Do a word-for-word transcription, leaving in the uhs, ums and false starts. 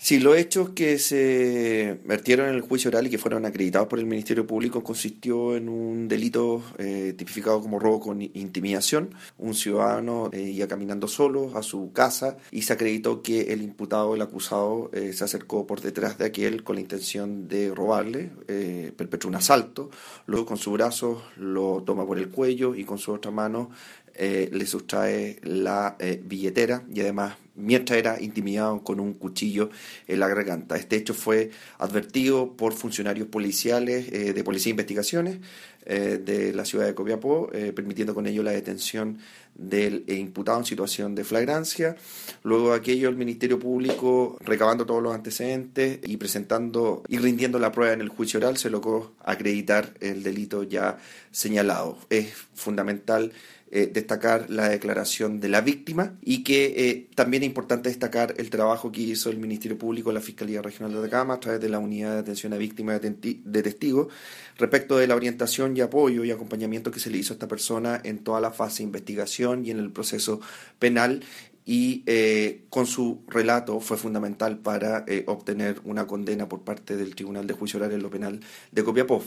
Sí, los hechos que se vertieron en el juicio oral y que fueron acreditados por el Ministerio Público consistió en un delito eh, tipificado como robo con intimidación. Un ciudadano eh, iba caminando solo a su casa y se acreditó que el imputado, el acusado, eh, se acercó por detrás de aquel con la intención de robarle, eh, perpetró un asalto, luego con su brazo lo toma por el cuello y con su otra mano eh, le sustrae la eh, billetera y además mientras era intimidado con un cuchillo en la garganta. Este hecho fue advertido por funcionarios policiales eh, de Policía de Investigaciones eh, de la ciudad de Copiapó, eh, permitiendo con ello la detención del eh, imputado en situación de flagrancia. Luego de aquello, el Ministerio Público, recabando todos los antecedentes y presentando y rindiendo la prueba en el juicio oral, se logró acreditar el delito ya señalado. Es fundamental Eh, destacar la declaración de la víctima y que eh, también es importante destacar el trabajo que hizo el Ministerio Público, la Fiscalía Regional de Atacama, a través de la Unidad de Atención a Víctimas de Testigos, respecto de la orientación y apoyo y acompañamiento que se le hizo a esta persona en toda la fase de investigación y en el proceso penal, y eh, con su relato fue fundamental para eh, obtener una condena por parte del Tribunal de Juicio Oral en lo Penal de Copiapó.